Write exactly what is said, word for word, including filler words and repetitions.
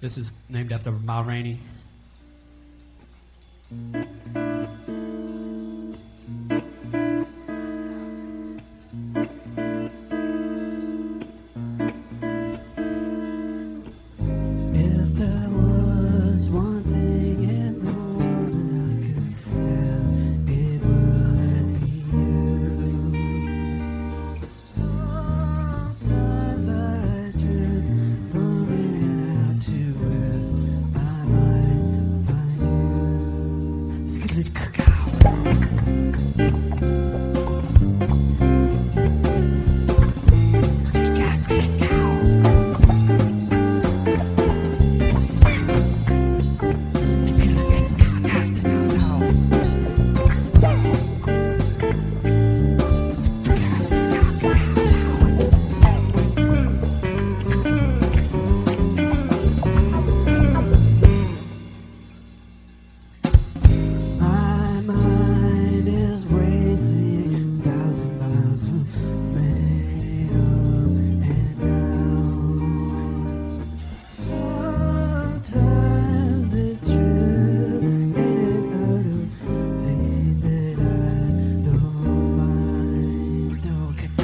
This is named after Ma Rainey. If there was one thing in the world that I could have, it would be you. Sometimes I drift from in and out to where I might find you. Skittle cacao. My mind is racing thousand miles made up and down. Sometimes it drifts in and out of things that I don't mind. Don't get